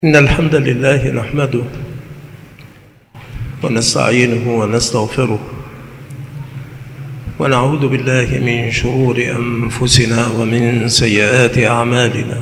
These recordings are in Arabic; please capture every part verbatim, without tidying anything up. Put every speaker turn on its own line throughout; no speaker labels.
إن الحمد لله نحمده ونستعينه ونستغفره ونعوذ بالله من شرور أنفسنا ومن سيئات أعمالنا.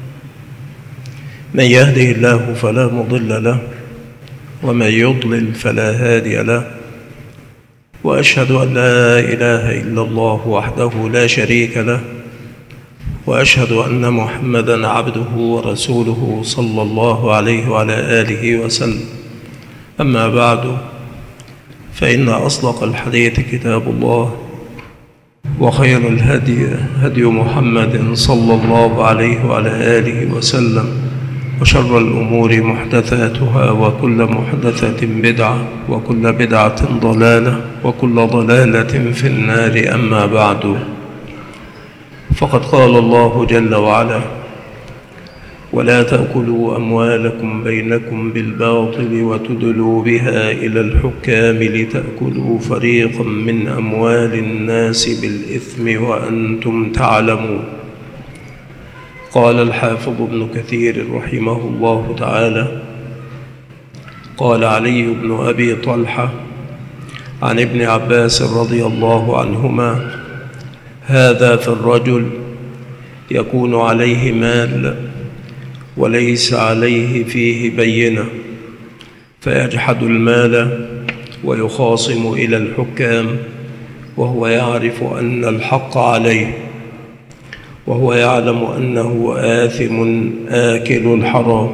من يهده الله فلا مضل له ومن يضلل فلا هادي له، وأشهد أن لا إله إلا الله وحده لا شريك له، وأشهد أن محمدًا عبده ورسوله صلى الله عليه وعلى آله وسلم. أما بعد، فإن أصدق الحديث كتاب الله، وخير الهدي هدي محمد صلى الله عليه وعلى آله وسلم، وشر الأمور محدثاتها، وكل محدثة بدعة، وكل بدعة ضلالة، وكل ضلالة في النار. أما بعد، فقد قال الله جل وعلا: ولا تأكلوا أموالكم بينكم بالباطل وتدلوا بها إلى الحكام لتأكلوا فريقا من أموال الناس بالإثم وأنتم تعلمون. قال الحافظ ابن كثير رحمه الله تعالى: قال علي بن أبي طلحة عن ابن عباس رضي الله عنهما: هذا في الرجل يكون عليه مال وليس عليه فيه بينة، فيجحد المال ويخاصم إلى الحكام وهو يعرف أن الحق عليه، وهو يعلم أنه آثم آكل الحرام.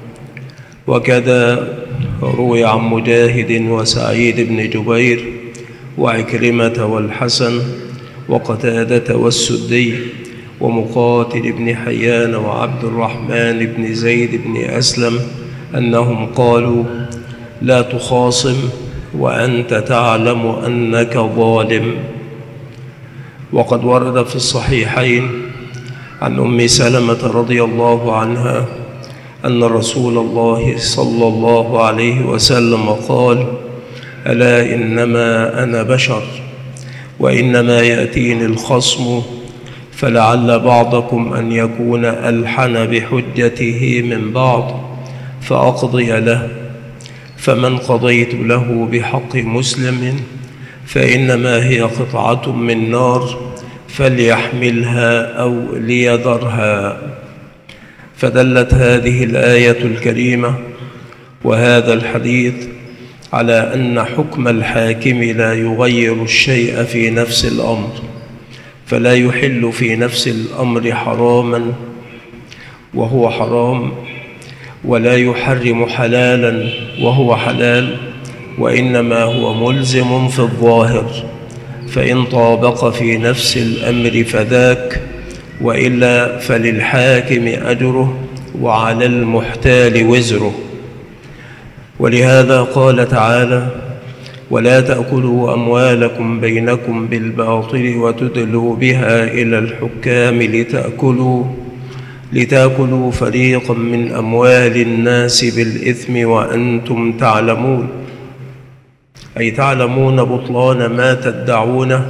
وكذا روي عن مجاهد وسعيد بن جبير وعكرمة والحسن وقتادة والسدي ومقاتل بن حيان وعبد الرحمن بن زيد بن أسلم أنهم قالوا: لا تخاصم وأنت تعلم أنك ظالم. وقد ورد في الصحيحين عن أم سلمة رضي الله عنها أن رسول الله صلى الله عليه وسلم قال: ألا إنما أنا بشر، وإنما يأتيني الخصم، فلعل بعضكم أن يكون ألحن بحجته من بعض فأقضي له، فمن قضيت له بحق مسلم فإنما هي قطعة من نار فليحملها أو ليذرها. فدلت هذه الآية الكريمة وهذا الحديث على أن حكم الحاكم لا يغير الشيء في نفس الأمر، فلا يحل في نفس الأمر حراما وهو حرام، ولا يحرم حلالا وهو حلال، وإنما هو ملزم في الظاهر، فإن طابق في نفس الأمر فذاك، وإلا فللحاكم أجره وعلى المحتال وزره. ولهذا قال تعالى: ولا تأكلوا أموالكم بينكم بالباطل وتدلوا بها إلى الحكام لتأكلوا لتأكلوا فريقا من أموال الناس بالإثم وأنتم تعلمون، أي تعلمون بطلان ما تدعونه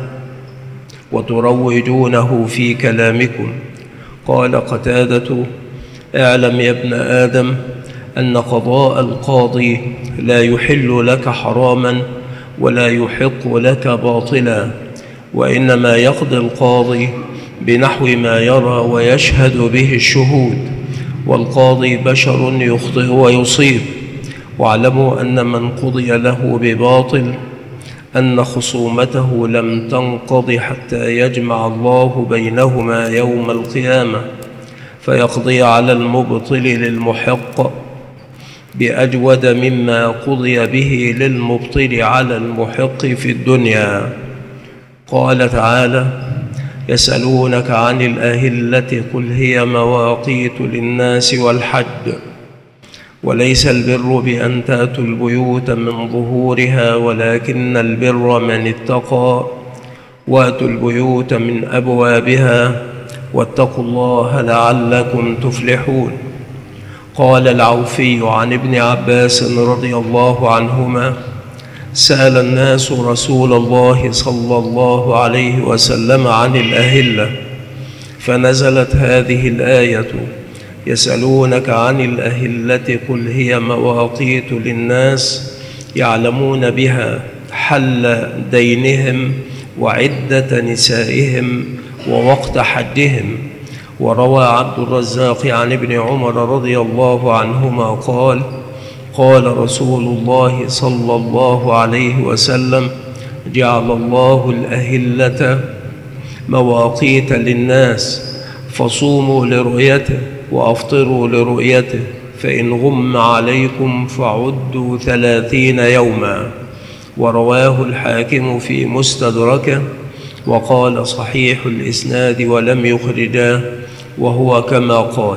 وتروجونه في كلامكم. قال قتادة: اعلم يا ابن آدم أن قضاء القاضي لا يحل لك حراما ولا يحق لك باطلا، وإنما يقضي القاضي بنحو ما يرى ويشهد به الشهود، والقاضي بشر يخطئ ويصيب. واعلموا أن من قضي له بباطل أن خصومته لم تنقض حتى يجمع الله بينهما يوم القيامة فيقضي على المبطل للمحق بأجود مما قضي به للمبطل على المحق في الدنيا. قال تعالى: يسألونك عن الأهلة قل هي مواقيت للناس والحج، وليس البر بأن تأتوا البيوت من ظهورها، ولكن البر من اتقى، وأتوا البيوت من أبوابها، واتقوا الله لعلكم تفلحون. قال العوفي عن ابن عباس رضي الله عنهما: سأل الناس رسول الله صلى الله عليه وسلم عن الأهلة، فنزلت هذه الآية: يسألونك عن الأهلة قل هي مواقيت للناس يعلمون بها حل دينهم وعدة نسائهم ووقت حجهم. وروى عبد الرزاق عن ابن عمر رضي الله عنهما قال قال رسول الله صلى الله عليه وسلم جعل الله الأهلة مواقيت للناس فصوموا لرؤيته وأفطروا لرؤيته فإن غم عليكم فعدوا ثلاثين يوما. ورواه الحاكم في مستدركه وقال صحيح الإسناد ولم يخرجاه وهو كما قال.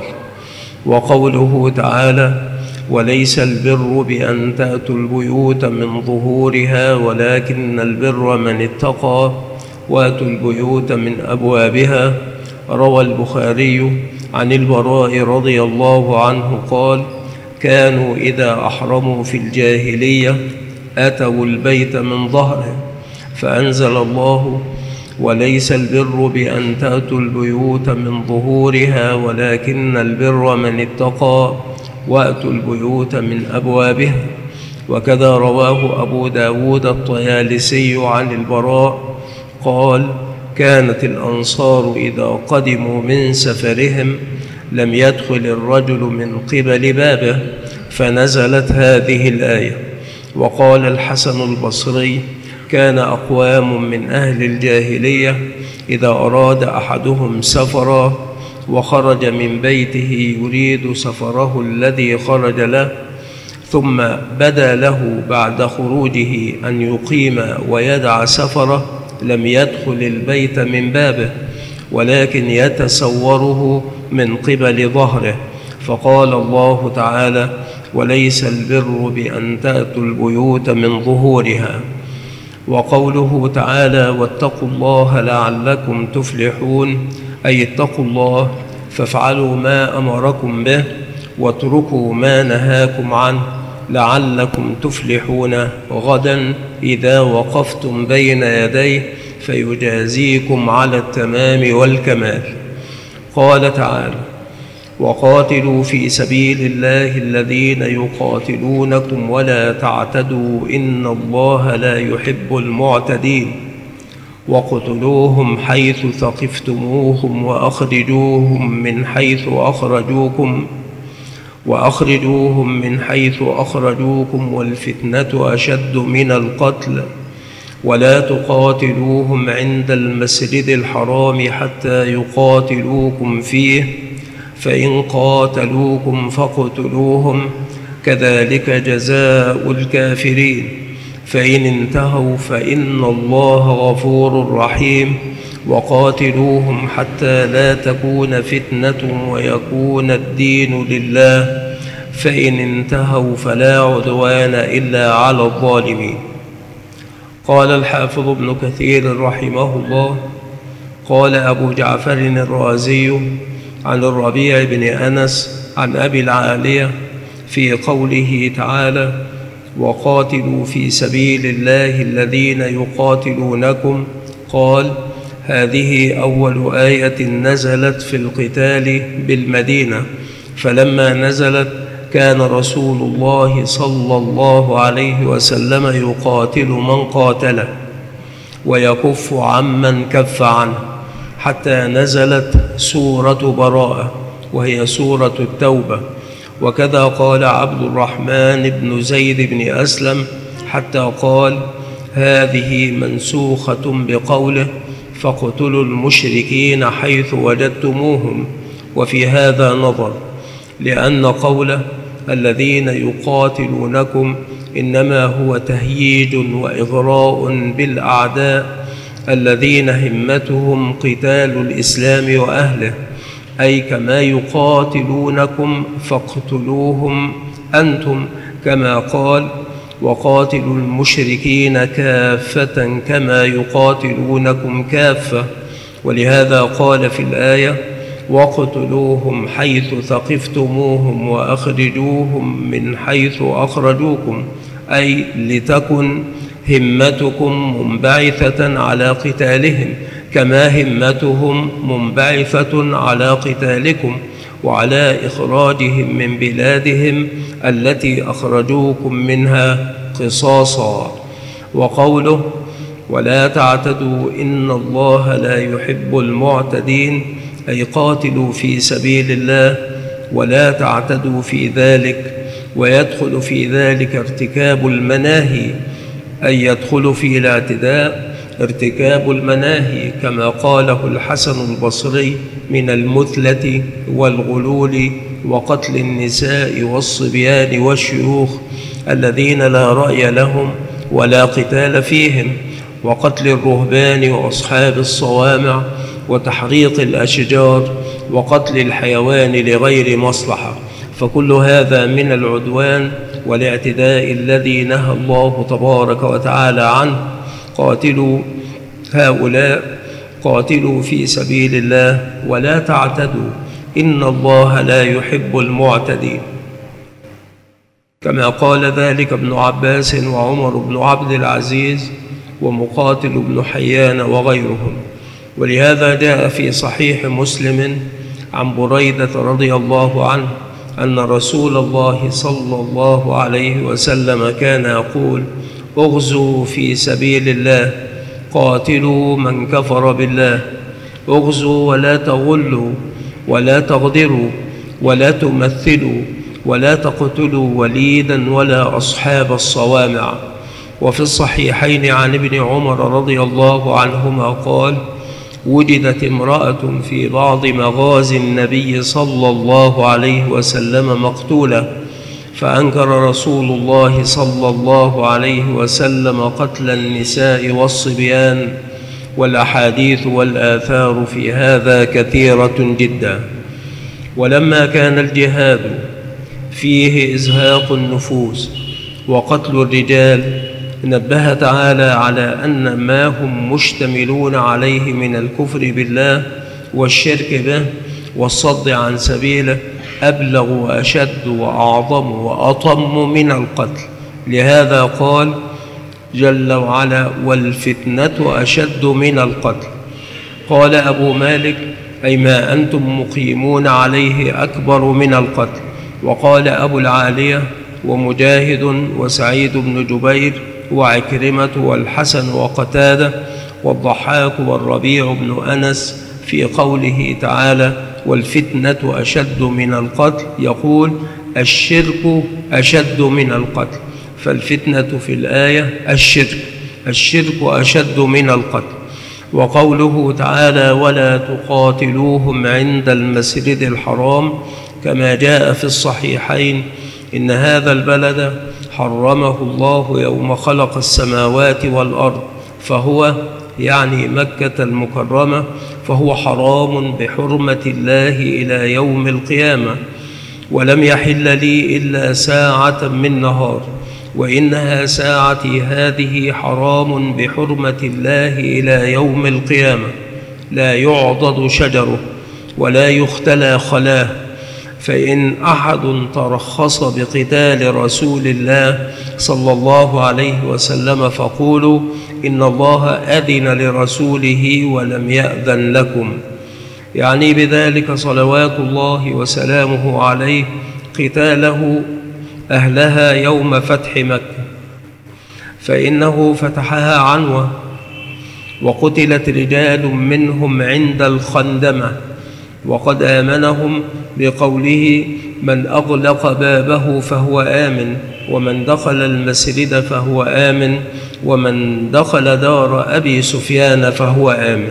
وقوله تعالى وليس البر بأن تأتوا البيوت من ظهورها ولكن البر من اتقى وأتوا البيوت من أبوابها. روى البخاري عن البراء رضي الله عنه قال كانوا إذا أحرموا في الجاهلية أتوا البيت من ظهره فأنزل الله وليس البر بأن تأتوا البيوت من ظهورها ولكن البر من اتقى وأتوا البيوت من أبوابها. وكذا رواه أبو داود الطيالسي عن البراء قال كانت الأنصار إذا قدموا من سفرهم لم يدخل الرجل من قبل بابه فنزلت هذه الآية. وقال الحسن البصري كان أقوام من أهل الجاهلية إذا أراد أحدهم سفرا وخرج من بيته يريد سفره الذي خرج له ثم بدا له بعد خروجه أن يقيم ويدع سفره لم يدخل البيت من بابه ولكن يتسوره من قبل ظهره. فقال الله تعالى وليس البر بأن تأتوا البيوت من ظهورها. وقوله تعالى واتقوا الله لعلكم تفلحون أي اتقوا الله فافعلوا ما أمركم به واتركوا ما نهاكم عنه لعلكم تفلحون غدا إذا وقفتم بين يديه فيجازيكم على التمام والكمال. قال تعالى وقاتلوا في سبيل الله الذين يقاتلونكم ولا تعتدوا إن الله لا يحب المعتدين وقتلوهم حيث ثقفتموهم وأخرجوهم من حيث أخرجوكم وأخرجوهم من حيث أخرجوكم والفتنة أشد من القتل ولا تقاتلوهم عند المسجد الحرام حتى يقاتلوكم فيه فإن قاتلوكم فاقتلوهم كذلك جزاء الكافرين فإن انتهوا فإن الله غفور رحيم وقاتلوهم حتى لا تكون فتنة ويكون الدين لله فإن انتهوا فلا عدوان إلا على الظالمين. قال الحافظ ابن كثير رحمه الله قال أبو جعفر الرازي عن الربيع بن أنس عن أبي العالية في قوله تعالى وقاتلوا في سبيل الله الذين يقاتلونكم قال هذه أول آية نزلت في القتال بالمدينة فلما نزلت كان رسول الله صلى الله عليه وسلم يقاتل من قاتله ويكف عمن كف عنه حتى نزلت سورة براءة وهي سورة التوبة. وكذا قال عبد الرحمن بن زيد بن أسلم حتى قال هذه منسوخة بقوله فاقتلوا المشركين حيث وجدتموهم. وفي هذا نظر لأن قوله الذين يقاتلونكم إنما هو تهييج وإغراء بالأعداء الذين همتهم قتال الإسلام وأهله أي كما يقاتلونكم فاقتلوهم أنتم كما قال وقاتلوا المشركين كافة كما يقاتلونكم كافة. ولهذا قال في الآية وقتلوهم حيث ثقفتموهم وأخرجوهم من حيث أخرجوكم أي لتكن همتكم منبعثة على قتالهم كما همتهم منبعثة على قتالكم وعلى إخراجهم من بلادهم التي أخرجوكم منها قصاصا. وقوله ولا تعتدوا إن الله لا يحب المعتدين، أي قاتلوا في سبيل الله ولا تعتدوا في ذلك. ويدخل في ذلك ارتكاب المناهي، أي يدخل في الاعتداء ارتكاب المناهي كما قاله الحسن البصري من المثلة والغلول وقتل النساء والصبيان والشيوخ الذين لا رأي لهم ولا قتال فيهم، وقتل الرهبان وأصحاب الصوامع، وتحريق الأشجار، وقتل الحيوان لغير مصلحة. فكل هذا من العدوان والاعتداء الذي نهى الله تبارك وتعالى عنه. قاتلوا هؤلاء، قاتلوا في سبيل الله ولا تعتدوا إن الله لا يحب المعتدين، كما قال ذلك ابن عباس وعمر بن عبد العزيز ومقاتل بن حيان وغيرهم. ولهذا جاء في صحيح مسلم عن بريدة رضي الله عنه أن رسول الله صلى الله عليه وسلم كان يقول اغزوا في سبيل الله، قاتلوا من كفر بالله، اغزوا ولا تغلوا ولا تغدروا ولا تمثلوا ولا تقتلوا وليدا ولا أصحاب الصوامع. وفي الصحيحين عن ابن عمر رضي الله عنهما قال وجدت امرأة في بعض مغازي النبي صلى الله عليه وسلم مقتولة، فأنكر رسول الله صلى الله عليه وسلم قتل النساء والصبيان، والأحاديث والآثار في هذا كثيرة جدا. ولما كان الجهاد فيه إزهاق النفوس وقتل الرجال، نبه تعالى على أن ما هم مشتملون عليه من الكفر بالله والشرك به والصد عن سبيله أبلغ وأشد وأعظم وأطم من القتل. لهذا قال جل وعلا والفتنة أشد من القتل. قال أبو مالك أي ما أنتم مقيمون عليه أكبر من القتل. وقال أبو العالية ومجاهد وسعيد بن جبير وعكرمة والحسن وقتادة والضحاك والربيع بن أنس في قوله تعالى والفتنة أشد من القتل، يقول الشرك أشد من القتل. فالفتنة في الآية الشرك، الشرك أشد من القتل. وقوله تعالى ولا تقاتلوهم عند المسجد الحرام، كما جاء في الصحيحين إن هذا البلد حرمه الله يوم خلق السماوات والأرض، فهو يعني مكة المكرمة، فهو حرام بحرمة الله إلى يوم القيامة، ولم يحل لي إلا ساعة من نهار، وإنها ساعتي هذه حرام بحرمة الله إلى يوم القيامة، لا يعضد شجره ولا يختلى خلاه. فإن أحد ترخص بقتال رسول الله صلى الله عليه وسلم فقولوا إن الله أذن لرسوله ولم يأذن لكم، يعني بذلك صلوات الله وسلامه عليه قتاله أهلها يوم فتح مكة، فإنه فتحها عنوة وقتلت رجال منهم عند الخندمة، وقد آمنهم بقوله من أغلق بابه فهو آمن، ومن دخل المسجد فهو آمن، ومن دخل دار أبي سفيان فهو آمن.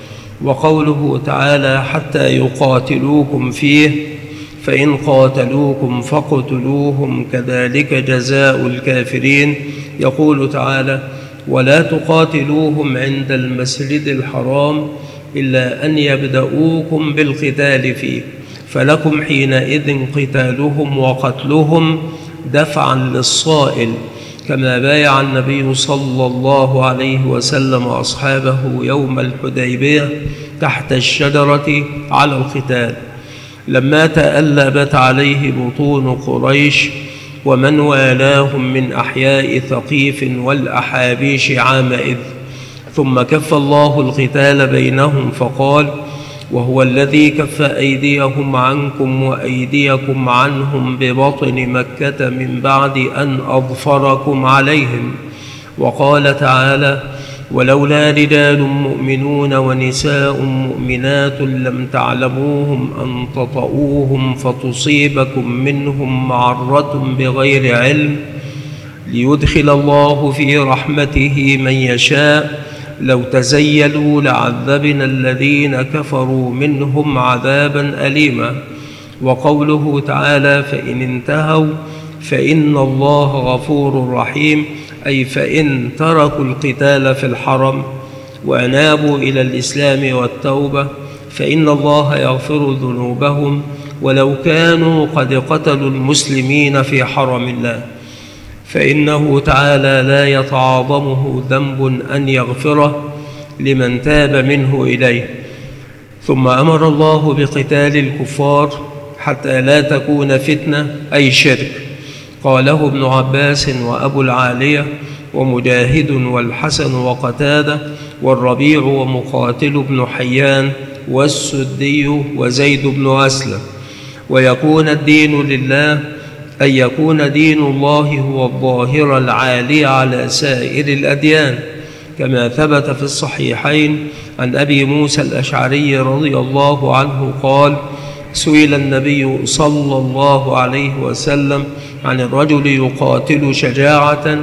وقوله تعالى حتى يقاتلوكم فيه، فإن قاتلوكم فاقتلوهم كذلك جزاء الكافرين. يقول تعالى ولا تقاتلوهم عند المسجد الحرام إلا أن يبدؤوكم بالقتال فيه، فلكم حينئذ قتالهم وقتلهم دفعا للصائل، كما بايع النبي صلى الله عليه وسلم أصحابه يوم الحديبية تحت الشجرة على القتال، لما تألبت عليه بطون قريش ومن والاهم من أحياء ثقيف والأحابيش عامئذ. ثم كف الله القتال بينهم فقال وهو الذي كف أيديهم عنكم وأيديكم عنهم ببطن مكة من بعد أن أظفركم عليهم. وقال تعالى: ولولا رجال مؤمنون ونساء مؤمنات لم تعلموهم أن تطؤوهم فتصيبكم منهم معرة بغير علم ليدخل الله في رحمته من يشاء لو تزيلوا لعذبنا الذين كفروا منهم عذابا أليما. وقوله تعالى: فإن انتهوا فإن الله غفور رحيم، أي فإن تركوا القتال في الحرم وأنابوا إلى الإسلام والتوبة فإن الله يغفر ذنوبهم ولو كانوا قد قتلوا المسلمين في حرم الله، فإنه تعالى لا يتعاظمه ذنب أن يغفره لمن تاب منه إليه. ثم أمر الله بقتال الكفار حتى لا تكون فتنة أي شرك. قاله ابن عباس وأبو العالية ومجاهد والحسن وقتادة والربيع ومقاتل بن حيان والسدي وزيد بن أسلم. ويكون الدين لله أن يكون دين الله هو الظاهر العالي على سائر الأديان، كما ثبت في الصحيحين عن أبي موسى الأشعري رضي الله عنه قال: سئل النبي صلى الله عليه وسلم عن الرجل يقاتل شجاعة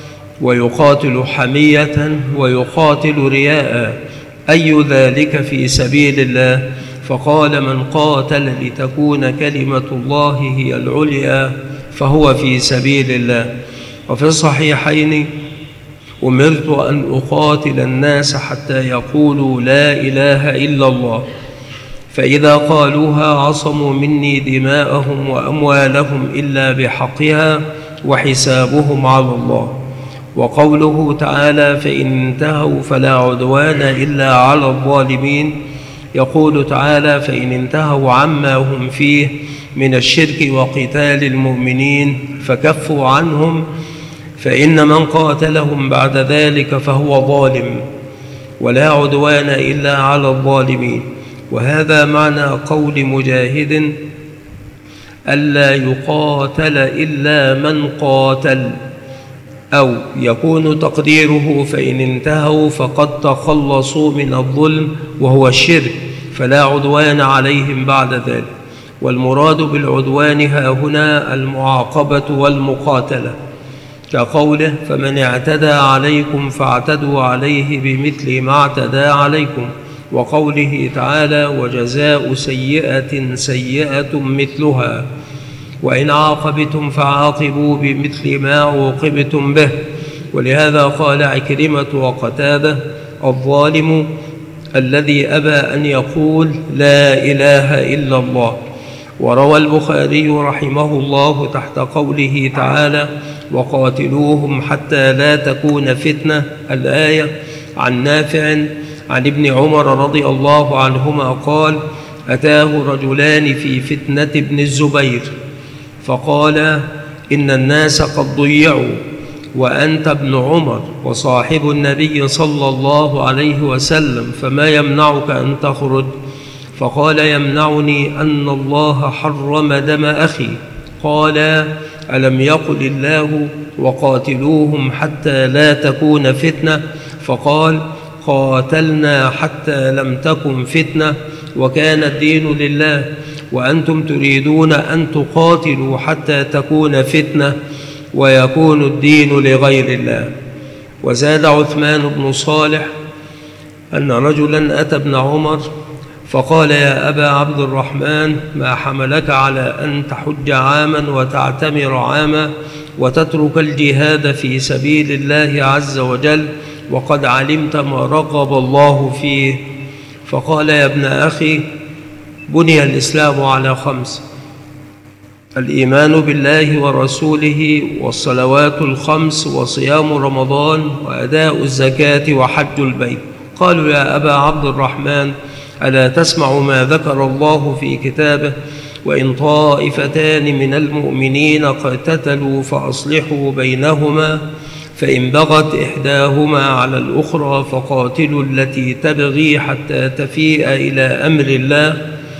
ويقاتل حمية ويقاتل رياء، أي ذلك في سبيل الله؟ فقال: من قاتل لتكون كلمة الله هي العليا فهو في سبيل الله. وفي الصحيحين: أمرت أن أقاتل الناس حتى يقولوا لا إله إلا الله، فإذا قالوها عصموا مني دماءهم وأموالهم إلا بحقها وحسابهم على الله. وقوله تعالى: فإن انتهوا فلا عدوان إلا على الظالمين. يقول تعالى: فإن انتهوا عما هم فيه من الشرك وقتال المؤمنين فكفوا عنهم، فإن من قاتلهم بعد ذلك فهو ظالم، ولا عدوان إلا على الظالمين. وهذا معنى قول مجاهد: ألا يقاتل إلا من قاتل، أو يكون تقديره: فإن انتهوا فقد تخلصوا من الظلم وهو الشرك فلا عدوان عليهم بعد ذلك. والمراد بالعدوان ها هنا المعاقبة والمقاتلة، كقوله: فمن اعتدى عليكم فاعتدوا عليه بمثل ما اعتدى عليكم. وقوله تعالى: وجزاء سيئة سيئة مثلها، وإن عاقبتم فعاقبوا بمثل ما عوقبتم به. ولهذا قال عكرمة وقتادة: الظالم الذي أبى أن يقول لا إله إلا الله. وروى البخاري رحمه الله تحت قوله تعالى: وقاتلوهم حتى لا تكون فتنة، الآية، عن نافع عن ابن عمر رضي الله عنهما قال: أتاه رجلان في فتنة ابن الزبير فقال: إن الناس قد ضيعوا وأنت ابن عمر وصاحب النبي صلى الله عليه وسلم، فما يمنعك أن تخرج؟ فقال: يمنعني أن الله حرم دم أخي. قال: ألم يقل الله: وقاتلوهم حتى لا تكون فتنة؟ فقال: قاتلنا حتى لم تكن فتنة وكان الدين لله، وأنتم تريدون أن تقاتلوا حتى تكون فتنة ويكون الدين لغير الله. وزاد عثمان بن صالح أن رجلا أتى ابن عمر فقال: يا أبا عبد الرحمن، ما حملك على أن تحج عاما وتعتمر عاما وتترك الجهاد في سبيل الله عز وجل وقد علمت ما رغب الله فيه؟ فقال: يا ابن أخي، بني الإسلام على خمس: الإيمان بالله ورسوله والصلوات الخمس وصيام رمضان وأداء الزكاة وحج البيت. قالوا: يا أبا عبد الرحمن، ألا تسمع ما ذكر الله في كتابه: وإن طائفتان من المؤمنين اقتتلوا فأصلحوا بينهما فإن بغت إحداهما على الأخرى فقاتلوا التي تبغي حتى تفيء إلى أمر الله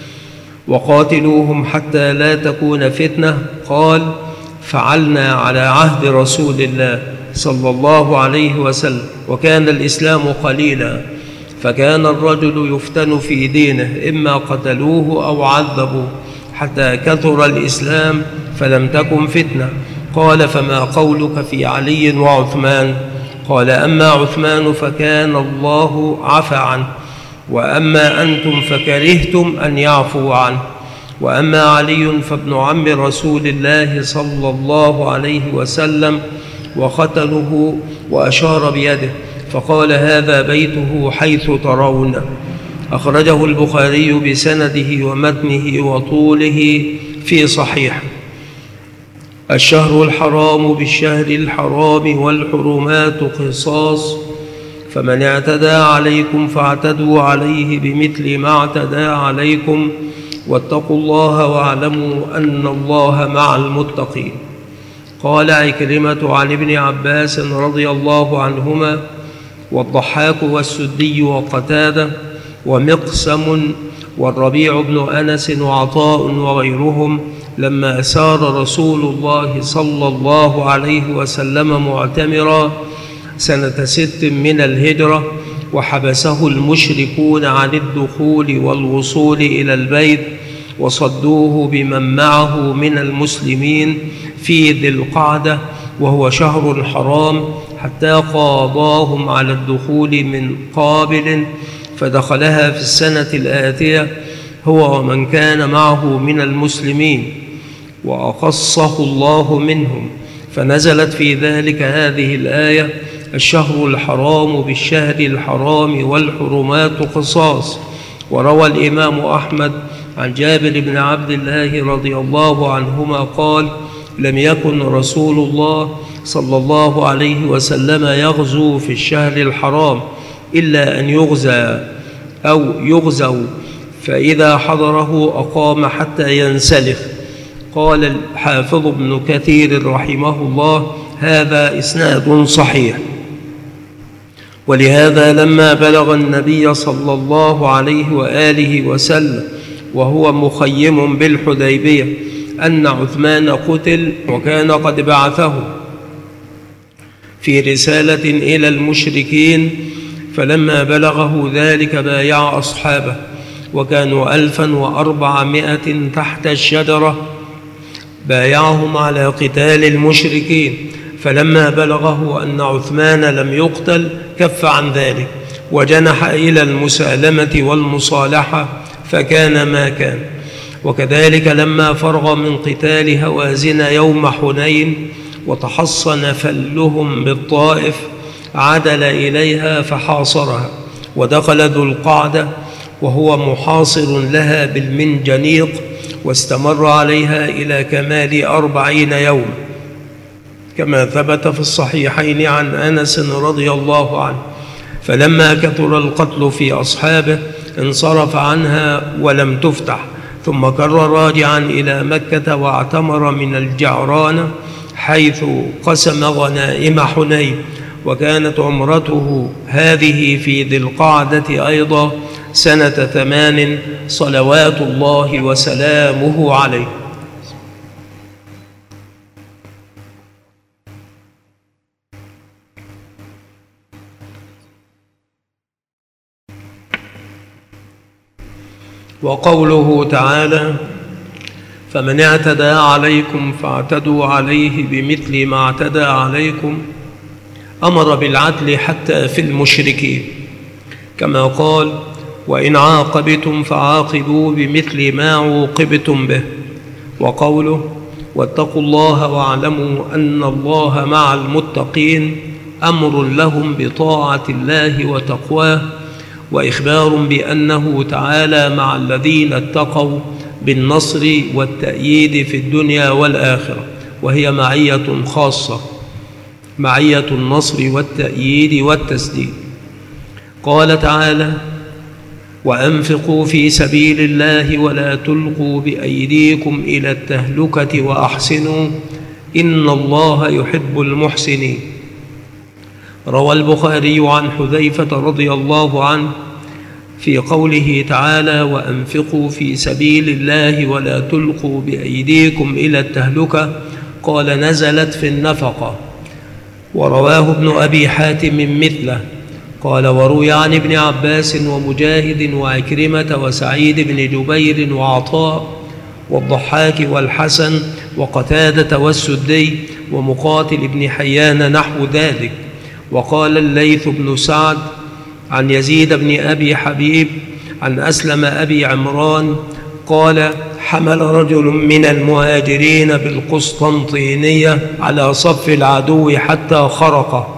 وقاتلوهم حتى لا تكون فتنة. قال: فعلنا على عهد رسول الله صلى الله عليه وسلم، وكان الإسلام قليلا، فكان الرجل يفتن في دينه، إما قتلوه أو عذبوه، حتى كثر الإسلام فلم تكن فتنة. قال: فما قولك في علي وعثمان؟ قال: أما عثمان فكان الله عفى عنه، وأما أنتم فكرهتم أن يعفوا عنه، وأما علي فابن عم رسول الله صلى الله عليه وسلم وختنه، وأشار بيده فقال: هذا بيته حيث ترون. أخرجه البخاري بسنده ومتنه وطوله في صحيح. الشهر الحرام بالشهر الحرام والحرمات قصاص، فمن اعتدى عليكم فاعتدوا عليه بمثل ما اعتدى عليكم، واتقوا الله واعلموا أن الله مع المتقين. قال عكرمة عن ابن عباس رضي الله عنهما والضحاك والسدي وقتادة ومقسم والربيع بن أنس وعطاء وغيرهم لما سار رسول الله صلى الله عليه وسلم معتمرا سنة ست من الهجرة، وحبسه المشركون عن الدخول والوصول إلى البيت، وصدوه بمن معه من المسلمين في ذي القعدة وهو شهر حرام، حتى قاضاهم على الدخول من قابل، فدخلها في السنة الآتية هو ومن كان معه من المسلمين، وأخصه الله منهم، فنزلت في ذلك هذه الآية: الشهر الحرام بالشهر الحرام والحرمات قصاص. وروى الإمام أحمد عن جابر بن عبد الله رضي الله عنهما قال: لم يكن رسول الله صلى الله عليه وسلم يغزو في الشهر الحرام إلا أن يغزى أو يغزوا، فإذا حضره أقام حتى ينسلخ. قال الحافظ ابن كثير رحمه الله: هذا إسناد صحيح. ولهذا لما بلغ النبي صلى الله عليه وآله وسلم وهو مخيم بالحديبية أن عثمان قتل، وكان قد بعثه في رسالة إلى المشركين، فلما بلغه ذلك بايع أصحابه، وكانوا ألفا وأربعمائة تحت الشجرة، بايعهم على قتال المشركين. فلما بلغه أن عثمان لم يقتل كف عن ذلك وجنح إلى المسالمة والمصالحة، فكان ما كان. وكذلك لما فرغ من قتال هوازن يوم حنين وتحصن فلهم بالطائف عدل إليها فحاصرها، ودخل ذو القعدة وهو محاصر لها بالمنجنيق، واستمر عليها إلى كمال أربعين يوم، كما ثبت في الصحيحين عن أنس رضي الله عنه. فلما كثر القتل في أصحابه انصرف عنها ولم تفتح، ثم كر راجعا إلى مكة واعتمر من الجعرانة حيث قسم غنائم حنين، وكانت عمرته هذه في ذي القعدة أيضا سنة ثمان صلوات الله وسلامه عليه. وقوله تعالى: فمن اعتدى عليكم فاعتدوا عليه بمثل ما اعتدى عليكم، أمر بالعدل حتى في المشركين، كما قال: وإن عاقبتم فعاقبوا بمثل ما عوقبتم به. وقوله: واتقوا الله واعلموا أن الله مع المتقين، أمر لهم بطاعة الله وتقواه، وإخبار بأنه تعالى مع الذين اتقوا بالنصر والتأييد في الدنيا والآخرة، وهي معية خاصة، معية النصر والتأييد والتسديد. قال تعالى: وأنفقوا في سبيل الله ولا تلقوا بأيديكم إلى التهلكة وأحسنوا إن الله يحب المحسنين. روى البخاري عن حذيفة رضي الله عنه في قوله تعالى: وأنفقوا في سبيل الله ولا تلقوا بأيديكم إلى التهلكة، قال: نزلت في النفقة. ورواه ابن أبي حاتم مثله. قال: وروي عن ابن عباس ومجاهد وعكرمة وسعيد بن جبير وعطاء والضحاك والحسن وقتادة والسدي ومقاتل بن حيان نحو ذلك. وقال الليث بن سعد عن يزيد بن أبي حبيب عن أسلم أبي عمران قال: حمل رجل من المهاجرين بالقسطنطينية على صف العدو حتى خرقه،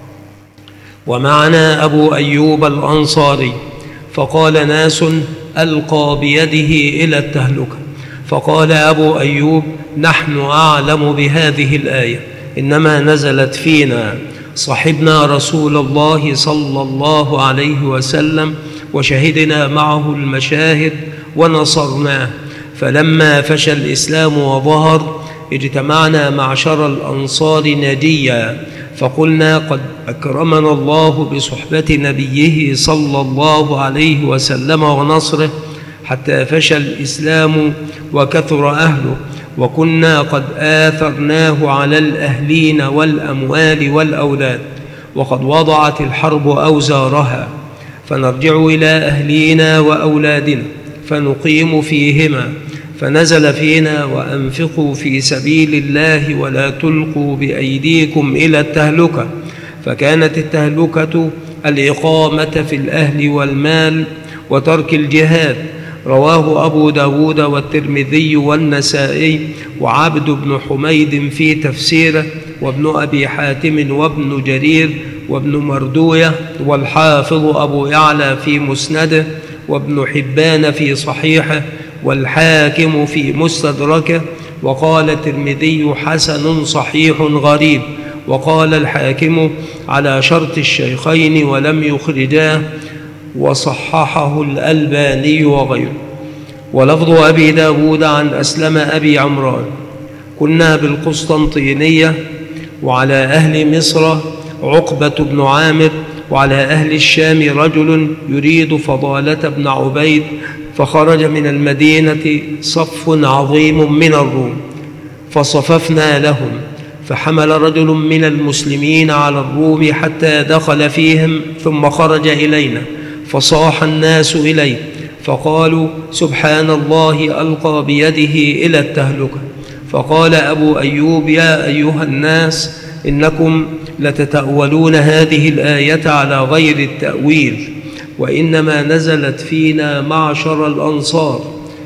ومعنا أبو أيوب الأنصاري، فقال ناس: ألقى بيده إلى التهلكة. فقال أبو أيوب: نحن أعلم بهذه الآية، إنما نزلت فينا، صحبنا رسول الله صلى الله عليه وسلم وشهدنا معه المشاهد ونصرناه، فلما فشى الإسلام وظهر اجتمعنا معشر الأنصار نجيا، فقلنا: قد أكرمنا الله بصحبة نبيه صلى الله عليه وسلم ونصره حتى فشى الإسلام وكثر أهله، وكنا قد آثرناه على الأهلين والأموال والأولاد، وقد وضعت الحرب أوزارها، فنرجع إلى أهلينا وأولادنا فنقيم فيهما. فنزل فينا: وأنفقوا في سبيل الله ولا تلقوا بأيديكم إلى التهلكة. فكانت التهلكة الإقامة في الأهل والمال وترك الجهاد. رواه أبو داود والترمذي والنسائي وعبد بن حميد في تفسيره، وابن أبي حاتم وابن جرير وابن مردوية والحافظ أبو يعلى في مسنده، وابن حبان في صحيحه، والحاكم في مستدركه. وقال الترمذي: حسن صحيح غريب. وقال الحاكم: على شرط الشيخين ولم يخرجاه، وصححه الألباني وغيره. ولفظ أبي داود عن أسلم أبي عمران: كنا بالقسطنطينية، وعلى أهل مصر عقبة بن عامر، وعلى أهل الشام رجل يريد فضالة بن عبيد، فخرج من المدينة صف عظيم من الروم، فصففنا لهم، فحمل رجل من المسلمين على الروم حتى دخل فيهم، ثم خرج إلينا، فصاح الناس إليه، فقالوا: سبحان الله، ألقى بيده إلى التهلكة. فقال أبو أيوب: يا أيها الناس، إنكم لتتأولون هذه الآية على غير التأويل، وإنما نزلت فينا معشر الأنصار.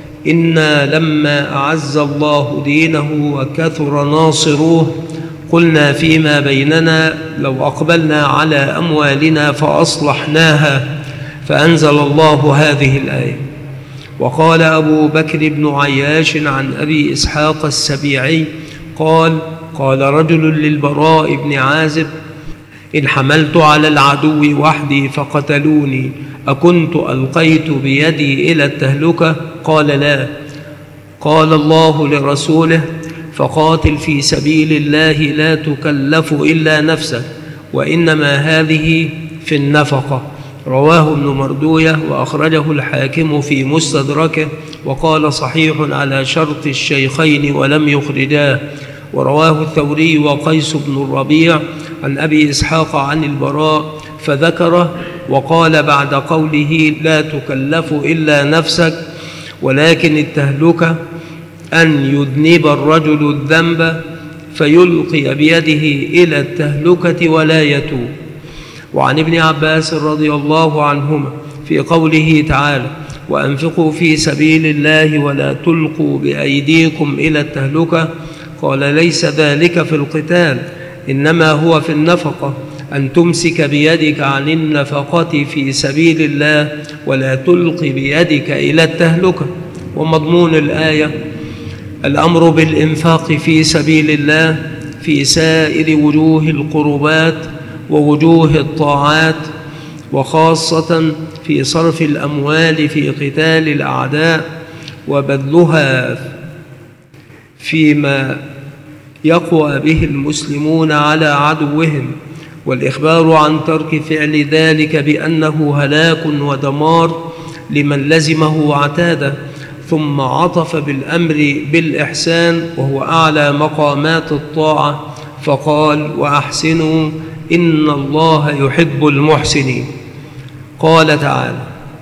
إنا لما أعز الله دينه وكثر ناصروه قلنا فيما بيننا: لو أقبلنا على أموالنا فأصلحناها، فأنزل الله هذه الآية. وقال أبو بكر بن عياش عن أبي إسحاق السبيعي قال: قال رجل للبراء بن عازب: إن حملت على العدو وحدي فقتلوني أكنت ألقيت بيدي إلى التهلكة؟ قال: لا. قال الله لرسوله: فقاتل في سبيل الله لا تكلف إلا نفسك، وإنما هذه في النفقة. رواه ابن مردوية وأخرجه الحاكم في مستدركه، وقال: صحيح على شرط الشيخين ولم يخرجاه. ورواه الثوري وقيس بن الربيع عن أبي إسحاق عن البراء فذكره، وقال بعد قوله: لا تكلف إلا نفسك، ولكن التهلكة أن يذنب الرجل الذنب فيلقي بيده إلى التهلكة ولا يتوب. وعن ابن عباس رضي الله عنهما في قوله تعالى: وأنفقوا في سبيل الله ولا تلقوا بأيديكم إلى التهلكة، قال: ليس ذلك في القتال، إنما هو في النفقة، أن تمسك بيدك عن النفقة في سبيل الله ولا تلقي بيدك إلى التهلكة. ومضمون الآية الأمر بالإنفاق في سبيل الله في سائر وجوه القربات ووجوه الطاعات، وخاصة في صرف الأموال في قتال الأعداء وبذلها فيما يقوى به المسلمون على عدوهم، والإخبار عن ترك فعل ذلك بأنه هلاك ودمار لمن لزمه واعتاده، ثم عطف بالأمر بالإحسان وهو أعلى مقامات الطاعة فقال: وأحسنوا إن الله يحب المحسنين. قال تعالى: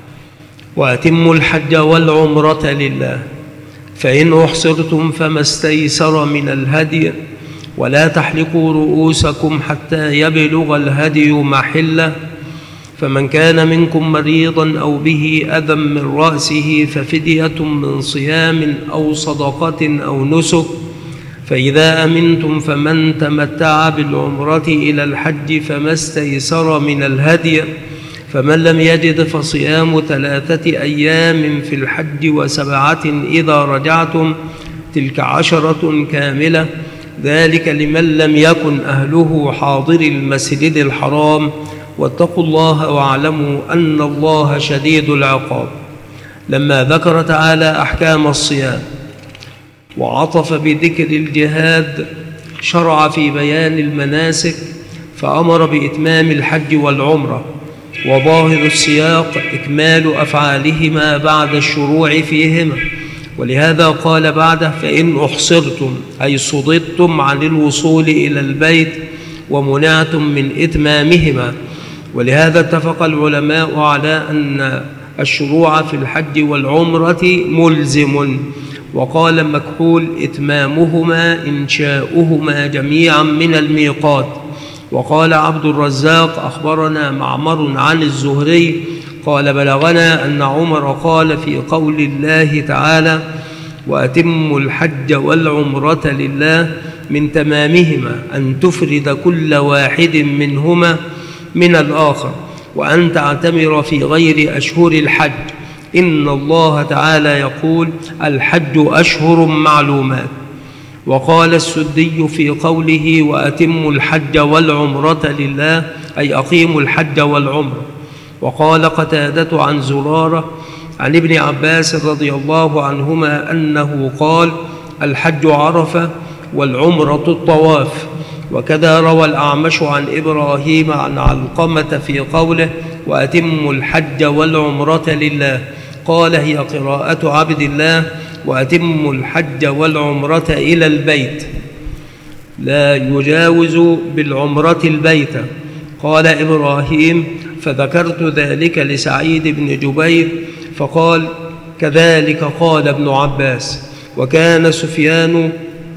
وأتموا الحج والعمرة لله، فإن أحصرتم فما استيسر من الهدي، ولا تحلقوا رؤوسكم حتى يبلغ الهدي محله، فمن كان منكم مريضا أو به أذى من رأسه ففدية من صيام أو صدقة أو نسك، فإذا أمنتم فمن تمتع بالعمرة إلى الحج فما استيسر من الهدي، فمن لم يجد فصيام ثلاثة أيام في الحج وسبعة إذا رجعتم، تلك عشرة كاملة، ذلك لمن لم يكن أهله حاضر المسجد الحرام، واتقوا الله واعلموا أن الله شديد العقاب. لما ذكر تعالى أحكام الصيام وعطف بذكر الجهاد، شرع في بيان المناسك فأمر بإتمام الحج والعمرة، وظاهر السياق إكمال أفعالهما بعد الشروع فيهما، ولهذا قال بعده: فإن أحصرتم، أي صددتم عن الوصول إلى البيت ومنعتم من إتمامهما. ولهذا اتفق العلماء على أن الشروع في الحج والعمرة ملزم، وقال مكحول: إتمامهما إنشاؤهما جميعا من الميقات. وقال عبد الرزاق: أخبرنا معمر عن الزهري قال: بلغنا أن عمر قال في قول الله تعالى: وأتموا الحج والعمرة لله، من تمامهما أن تفرد كل واحد منهما من الآخر، وأن تعتمر في غير أشهر الحج. إن الله تعالى يقول: الحج أشهر معلومات. وقال السدي في قوله: وأتموا الحج والعمرة لله، أي أقيموا الحج والعمرة. وقال قتادة عن زرارة عن ابن عباس رضي الله عنهما أنه قال: الحج عرفة والعمرة الطواف. وكذا روى الأعمش عن إبراهيم عن علقمة في قوله: وأتموا الحج والعمرة لله، قال: هي قراءة عبد الله: وأتموا الحج والعمرة إلى البيت، لا يجاوز بالعمرة البيت. قال إبراهيم: فذكرت ذلك لسعيد بن جبير فقال: كذلك قال ابن عباس. وكان سفيان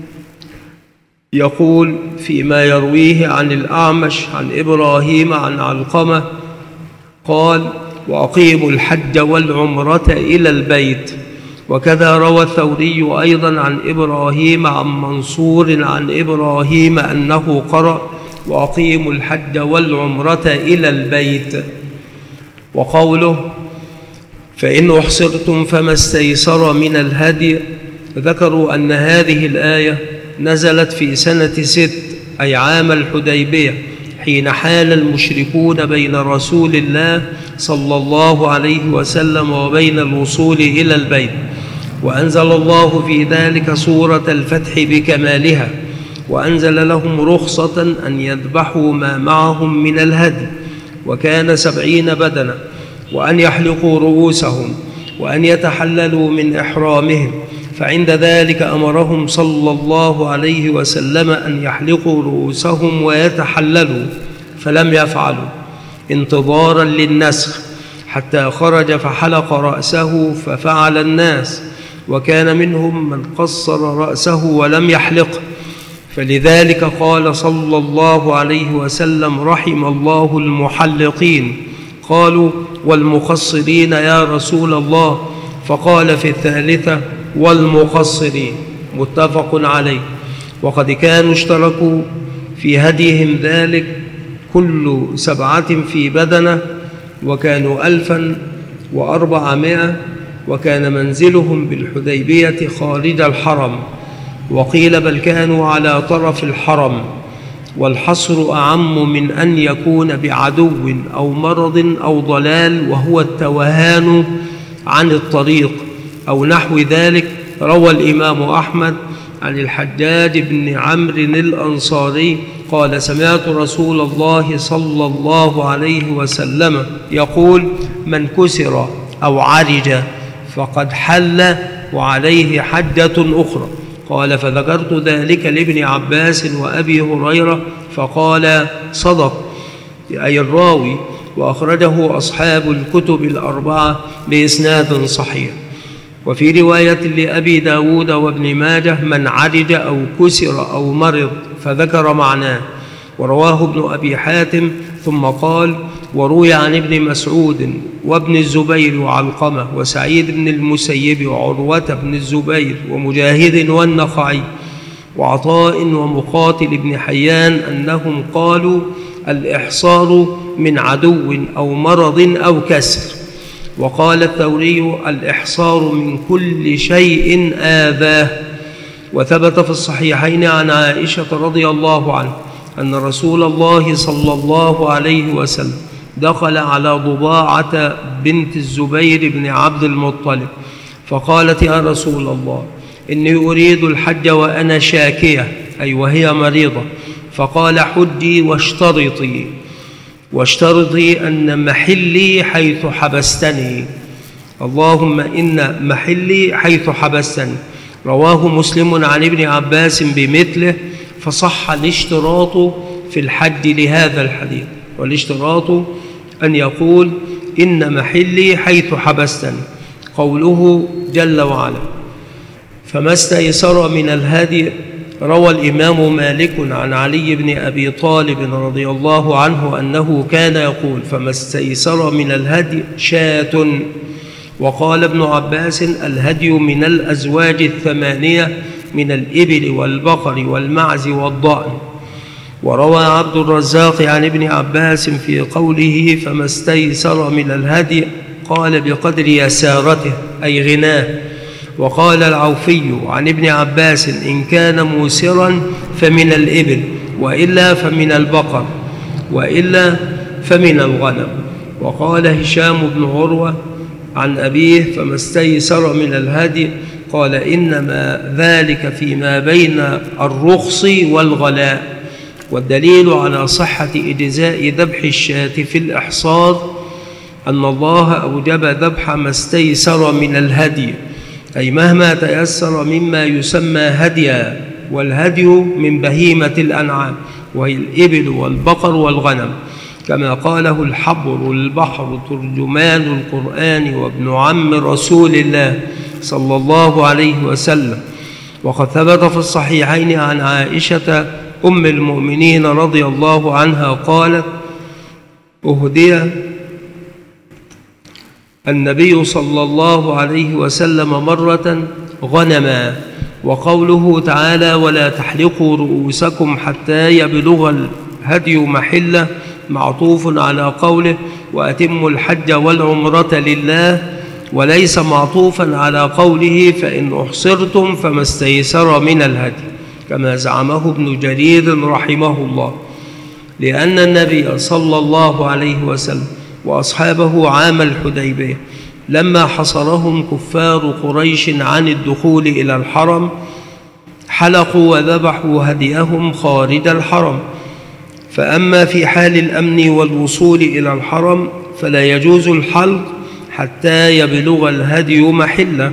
يقول فيما يرويه عن الأعمش عن إبراهيم عن علقمة قال: وأقيموا الحج والعمرة إلى البيت. وكذا روى الثوري أيضا عن إبراهيم عن منصور عن إبراهيم أنه قرأ: وأقيموا الحج والعمرة إلى البيت. وقوله: فإن أحصرتم فما استيسر من الهدي، ذكروا أن هذه الآية نزلت في سنة ست، أي عام الحديبية، حين حال المشركون بين رسول الله صلى الله عليه وسلم وبين الوصول إلى البيت، وأنزل الله في ذلك سورة الفتح بكمالها، وأنزل لهم رخصة أن يذبحوا ما معهم من الهدي، وكان سبعين بدنة، وأن يحلقوا رؤوسهم، وأن يتحللوا من إحرامهم. فعند ذلك أمرهم صلى الله عليه وسلم أن يحلقوا رؤوسهم ويتحللوا، فلم يفعلوا انتظارا للنسخ، حتى خرج فحلق رأسه ففعل الناس، وكان منهم من قصر رأسه ولم يحلقه. فلذلك قال صلى الله عليه وسلم: رحم الله المحلقين. قالوا: والمقصرين يا رسول الله؟ فقال في الثالثة: والمقصرين. متفق عليه. وقد كانوا اشتركوا في هديهم ذلك كل سبعة في بدنة، وكانوا ألفا وأربعمائة، وكان منزلهم بالحديبية خارج الحرم، وقيل بل كانوا على طرف الحرم. والحصر أعم من أن يكون بعدو أو مرض أو ضلال، وهو التوهان عن الطريق أو نحو ذلك. روى الإمام أحمد عن الحجاج بن عمرو الأنصاري قال سمعت رسول الله صلى الله عليه وسلم يقول من كسر أو عرج فقد حل وعليه حجة أخرى. قال فذكرت ذلك لابن عباس وأبي هريرة فقال صدق، أي الراوي، وأخرجه أصحاب الكتب الأربعة بإسناد صحيح. وفي رواية لأبي داود وابن ماجه من عرج أو كسر أو مرض فذكر معناه، ورواه ابن أبي حاتم ثم قال وروي عن ابن مسعود وابن الزبير وعلقمة وسعيد بن المسيب وعروة بن الزبير ومجاهد والنخعي وعطاء ومقاتل بن حيان أنهم قالوا الإحصار من عدو أو مرض أو كسر. وقال الثوري الإحصار من كل شيء آذاه. وثبت في الصحيحين عن عائشة رضي الله عنها أن رسول الله صلى الله عليه وسلم دخل على ضباعة بنت الزبير بن عبد المطلب فقالت يا رسول الله إني أريد الحج وأنا شاكية، أي وهي مريضة. فقال حجي واشترطي واشترطي أن محلي حيث حبستني، اللهم إن محلي حيث حبستني. رواه مسلم عن ابن عباس بمثله، فصح الاشتراط في الحج لهذا الحديث، والاشتراط أن يقول إن محلي حيث حبستني. قوله جل وعلا فما استيسر من الهدي. روى الإمام مالك عن علي بن أبي طالب رضي الله عنه أنه كان يقول فما استيسر من الهدي شاة. وقال ابن عباس الهدي من الأزواج الثمانية من الإبل والبقر والمعز والضأن. وروى عبد الرزاق عن ابن عباس في قوله فما استيسر من الهدي قال بقدر يسارته أي غناه. وقال العوفي عن ابن عباس إن كان موسرا فمن الإبل وإلا فمن البقر وإلا فمن الغنم. وقال هشام بن عروة عن أبيه فما استيسر من الهدي قال إنما ذلك فيما بين الرخص والغلاء. والدليل على صحة إجزاء ذبح الشاة في الإحصار أن الله أوجب ذبح ما استيسر من الهدي، أي مهما تيسر مما يسمى هديا، والهدي من بهيمة الأنعام وهي الإبل والبقر والغنم، كما قاله الحبر البحر ترجمان القرآن وابن عم رسول الله صلى الله عليه وسلم. وقد ثبت في الصحيحين عن عائشة أم المؤمنين رضي الله عنها قالت أهدي النبي صلى الله عليه وسلم مرة غنما. وقوله تعالى ولا تحلقوا رؤوسكم حتى يبلغ الهدي محله معطوف على قوله وأتموا الحج والعمرة لله، وليس معطوفا على قوله فإن أحصرتم فما استيسر من الهدي كما زعمه ابن جرير رحمه الله، لأن النبي صلى الله عليه وسلم وأصحابه عام الحديبية لما حصرهم كفار قريش عن الدخول إلى الحرم حلقوا وذبحوا هديهم خارج الحرم. فأما في حال الأمن والوصول إلى الحرم فلا يجوز الحلق حتى يبلغ الهدي محله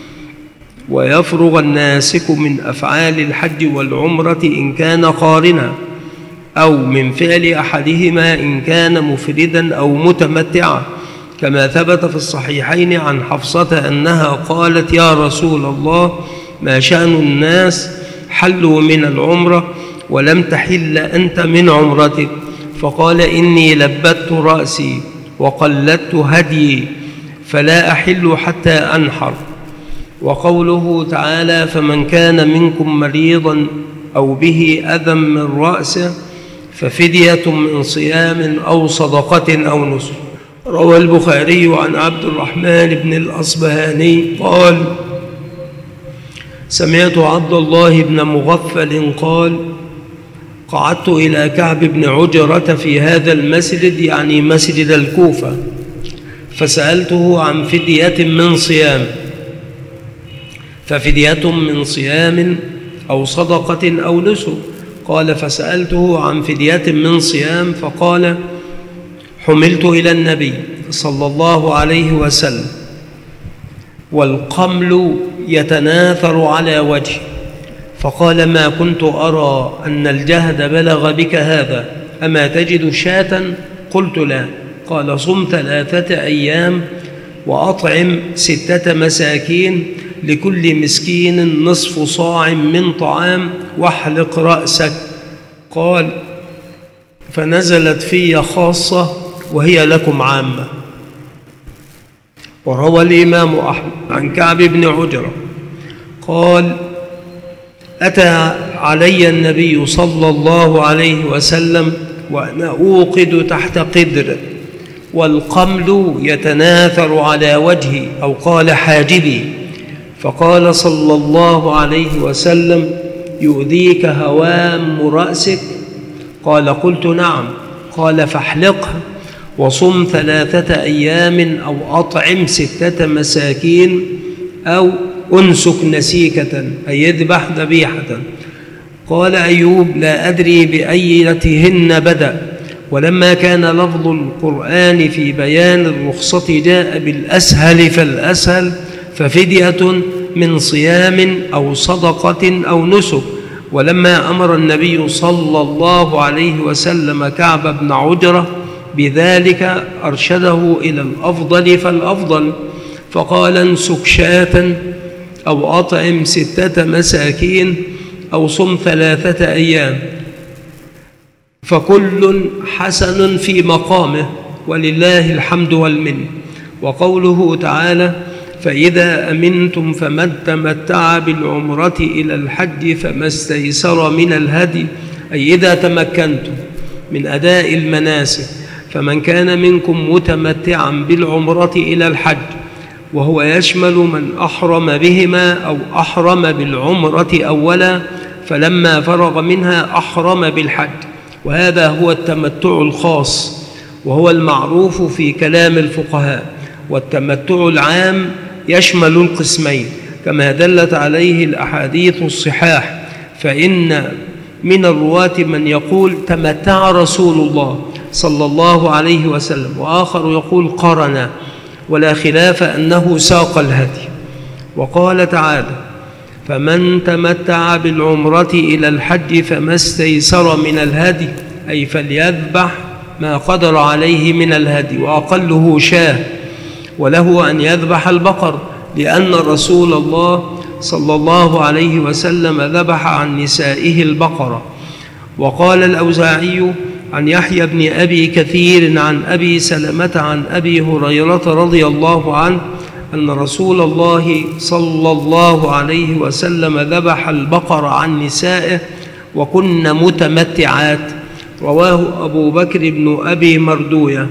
ويفرغ الناسك من أفعال الحج والعمرة إن كان قارنا، أو من فعل أحدهما إن كان مفردا أو متمتعا، كما ثبت في الصحيحين عن حفصة أنها قالت يا رسول الله ما شأن الناس حلوا من العمرة ولم تحل أنت من عمرتك؟ فقال إني لبت رأسي وقلدت هديي فلا أحل حتى أنحر. وقوله تعالى فمن كان منكم مريضا أو به أذى من رأسه ففدية من صيام أو صدقة أو نسك. روى البخاري عن عبد الرحمن بن الأصبهاني قال سمعت عبد الله بن مغفل قال قعدت إلى كعب بن عجرة في هذا المسجد، يعني مسجد الكوفة، فسألته عن فدية من صيام، ففدية من صيام أو صدقة أو نسك. قال فسألته عن فدية من صيام فقال حملت إلى النبي صلى الله عليه وسلم والقمل يتناثر على وجهي، فقال ما كنت أرى أن الجهد بلغ بك هذا، أما تجد شاة؟ قلت لا. قال صم ثلاثة أيام وأطعم ستة مساكين، لكل مسكين نصف صاع من طعام، واحلق رأسك. قال فنزلت في خاصة وهي لكم عامة. وروى الإمام أحمد عن كعب بن عجرة قال أتى علي النبي صلى الله عليه وسلم وأنا أوقد تحت قدر والقمل يتناثر على وجهي، أو قال حاجبي، فقال صلى الله عليه وسلم يؤذيك هوام رأسك؟ قال قلت نعم. قال فاحلقها وصم ثلاثة أيام أو أطعم ستة مساكين أو أنسك نسيكة، أي يذبح ذبيحة. قال أيوب لا أدري بأيتهن بدأ، ولما كان لفظ القرآن في بيان الرخصة جاء بالأسهل فالأسهل، ففدية من صيام أو صدقة أو نسك. ولما أمر النبي صلى الله عليه وسلم كعب بن عجرة بذلك أرشده إلى الأفضل فالأفضل، فقال انسك شاة أو أطعم ستة مساكين أو صم ثلاثة أيام، فكل حسن في مقامه ولله الحمد والمن. وقوله تعالى فإذا أمنتم فمن تمتع بالعمرة إلى الحج فما استيسر من الهدي، أي إذا تمكنتم من أداء المناسك، فمن كان منكم متمتعا بالعمرة إلى الحج، وهو يشمل من أحرم بهما أو أحرم بالعمرة أولا فلما فرغ منها أحرم بالحج، وهذا هو التمتع الخاص وهو المعروف في كلام الفقهاء. والتمتع العام يشمل القسمين كما دلت عليه الأحاديث الصحاح، فإن من الرواة من يقول تمتع رسول الله صلى الله عليه وسلم، وآخر يقول قرن، ولا خلاف أنه ساق الهدي. وقال تعالى فمن تمتع بالعمرة إلى الحج فما استيسر من الهدي، أي فليذبح ما قدر عليه من الهدي، وأقله شاه، وله أن يذبح البقر، لأن رسول الله صلى الله عليه وسلم ذبح عن نسائه البقرة. وقال الأوزاعي عن يحيى بن أبي كثير عن أبي سلمة عن أبي هريرة رضي الله عنه أن رسول الله صلى الله عليه وسلم ذبح البقر عن نسائه وكن متمتعات. رواه أبو بكر بن أبي مردوية.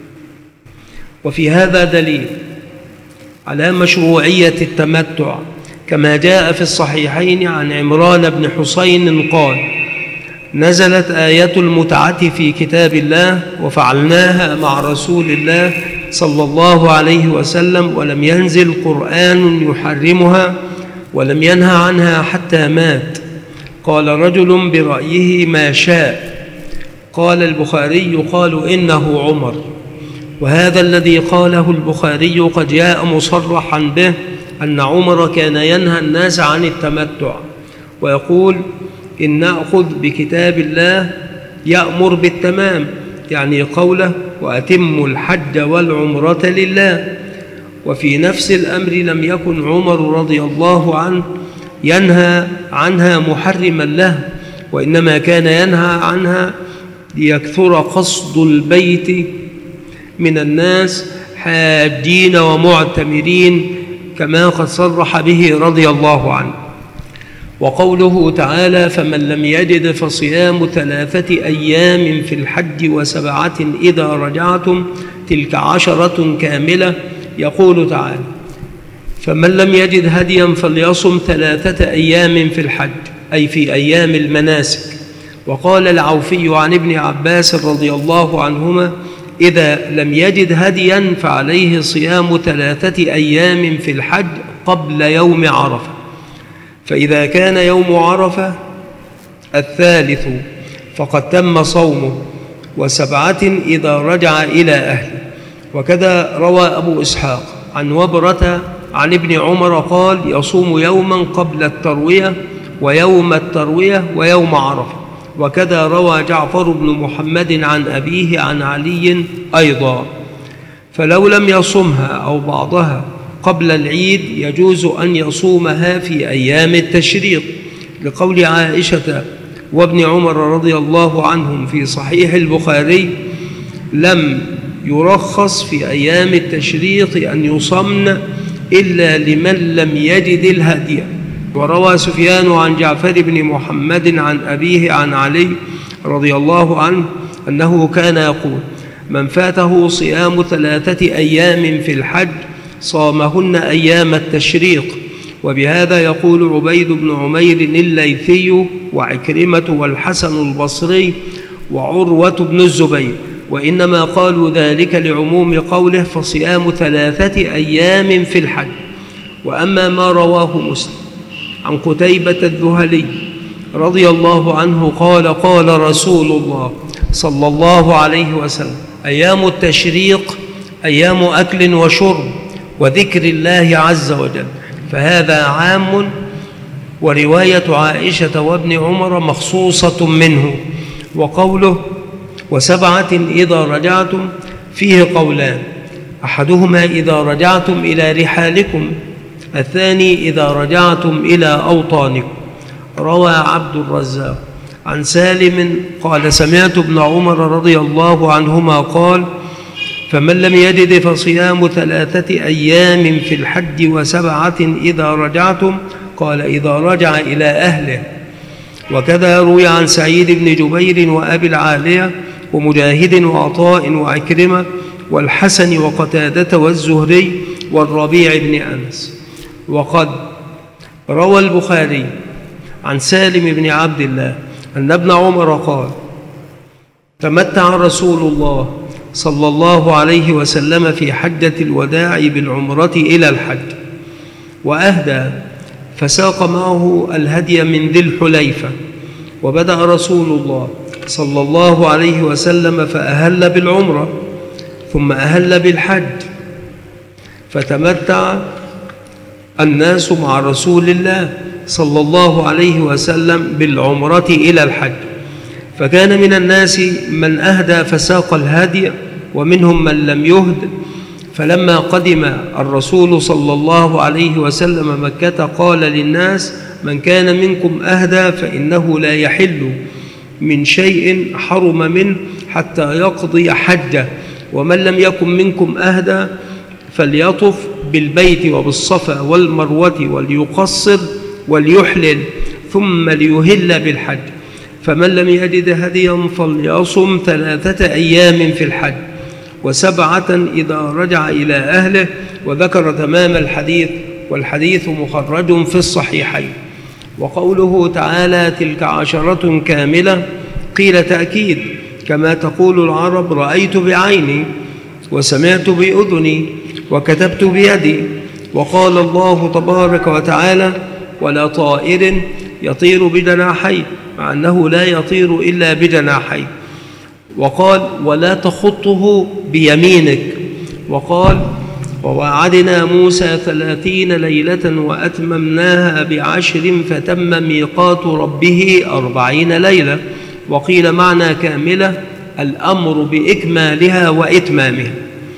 وفي هذا دليل على مشروعية التمتع، كما جاء في الصحيحين عن عمران بن حسين قال نزلت آية المتعة في كتاب الله وفعلناها مع رسول الله صلى الله عليه وسلم، ولم ينزل قرآن يحرمها ولم ينهى عنها حتى مات. قال رجل برأيه ما شاء. قال البخاري قالوا إنه عمر. وهذا الذي قاله البخاري قد جاء مصرحا به أن عمر كان ينهى الناس عن التمتع، ويقول إن نأخذ بكتاب الله يأمر بالتمام، يعني قوله وأتموا الحج والعمرة لله. وفي نفس الأمر لم يكن عمر رضي الله عنه ينهى عنها محرما له، وإنما كان ينهى عنها ليكثر قصد البيت من الناس حاجين ومعتمرين، كما قد صرح به رضي الله عنه. وقوله تعالى فمن لم يجد فصيام ثلاثة أيام في الحج وسبعة إذا رجعتم تلك عشرة كاملة. يقول تعالى فمن لم يجد هديا فليصم ثلاثة أيام في الحج، أي في أيام المناسك. وقال العوفي عن ابن عباس رضي الله عنهما إذا لم يجد هديا فعليه صيام ثلاثة أيام في الحج قبل يوم عرفة. فإذا كان يوم عرفة الثالث فقد تم صومه، وسبعة إذا رجع إلى أهله. وكذا روى أبو إسحاق عن وبرة عن ابن عمر قال: يصوم يوما قبل التروية ويوم التروية ويوم عرفة. وكذا روى جعفر بن محمد عن أبيه عن علي أيضا. فلو لم يصمها أو بعضها قبل العيد يجوز أن يصومها في أيام التشريق، لقول عائشة وابن عمر رضي الله عنهم في صحيح البخاري: لم يرخص في أيام التشريق أن يصمن إلا لمن لم يجد الهدي. وروى سفيان عن جعفر بن محمد عن أبيه عن علي رضي الله عنه أنه كان يقول: من فاته صيام ثلاثة أيام في الحج صامهن أيام التشريق. وبهذا يقول عبيد بن عمير الليثي وعكرمة والحسن البصري وعروة بن الزبير، وإنما قالوا ذلك لعموم قوله: فصيام ثلاثة أيام في الحج. وأما ما رواه مسلم عن قتيبة الذهلي رضي الله عنه قال: قال رسول الله صلى الله عليه وسلم: أيام التشريق أيام أكل وشرب وذكر الله عز وجل، فهذا عام. ورواية عائشة وابن عمر مخصوصة منه. وقوله: وسبعة إذا رجعتم فيه قولان: أحدهما إذا رجعتم إلى رحالكم، الثاني إذا رجعتم إلى أوطانكم. روى عبد الرزاق عن سالم قال: سمعت ابن عمر رضي الله عنهما قال: فمن لم يجد فصيام ثلاثة أيام في الحج وسبعة إذا رجعتم، قال: إذا رجع إلى أهله. وكذا روي عن سعيد بن جبير وأبي العالية ومجاهد وعطاء وعكرمة والحسن وقتادة والزهري والربيع بن أنس. وقد روى البخاري عن سالم بن عبد الله أن ابن عمر قال: تمتع رسول الله صلى الله عليه وسلم في حجة الوداع بالعمرة إلى الحج، وأهدى فساق معه الهدي من ذي الحليفة. وبدأ رسول الله صلى الله عليه وسلم فأهل بالعمرة ثم أهل بالحج، فتمتع الناس مع رسول الله صلى الله عليه وسلم بالعمرة إلى الحج. فكان من الناس من أهدى فساق الهدي ومنهم من لم يهد. فلما قدم الرسول صلى الله عليه وسلم مكة قال للناس: من كان منكم أهدى فإنه لا يحل من شيء حرم منه حتى يقضي حجه، ومن لم يكن منكم أهدى فليطف بالبيت وبالصفا والمروة وليقصر وليحلل ثم ليهل بالحج. فمن لم يجد هديا فليصم ثلاثة أيام في الحج وسبعة إذا رجع إلى أهله. وذكر تمام الحديث، والحديث مخرج في الصحيحين. وقوله تعالى: تلك عشرة كاملة، قيل تأكيد، كما تقول العرب: رأيت بعيني وسمعت بأذني وكتبت بيدي. وقال الله تبارك وتعالى: ولا طائر يطير بجناحيه، مع أنه لا يطير إلا بجناحيه. وقال: ولا تخطه بيمينك. وقال: ووعدنا موسى ثلاثين ليلة وأتممناها بعشر فتم ميقات ربه أربعين ليلة. وقيل معنى كاملة الأمر بإكمالها وإتمامها.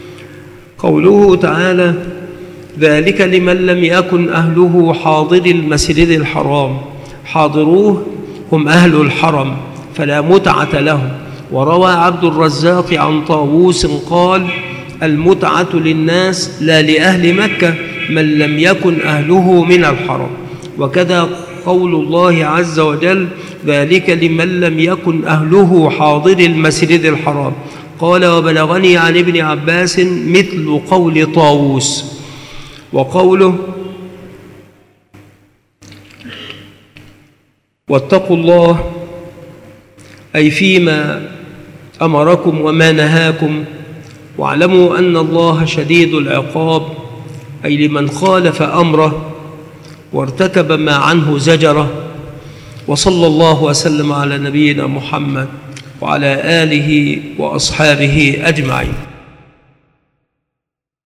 قوله تعالى: ذلك لمن لم يكن أهله حاضر المسجد الحرام، حاضروه هم أهل الحرم فلا متعة لهم. وروى عبد الرزاق عن طاووس قال: المتعة للناس لا لأهل مكة من لم يكن أهله من الحرم. وكذا قول الله عز وجل: ذلك لمن لم يكن أهله حاضر المسجد الحرام. قال: وبلغني عن ابن عباس مثل قول طاووس. وقوله: واتقوا الله، أي فيما أمركم وما نهاكم، واعلموا أن الله شديد العقاب، أي لمن خالف أمره. وارتكب ما عنه زجره. وصلى الله وسلم على نبينا محمد وعلى آله وأصحابه أجمعين.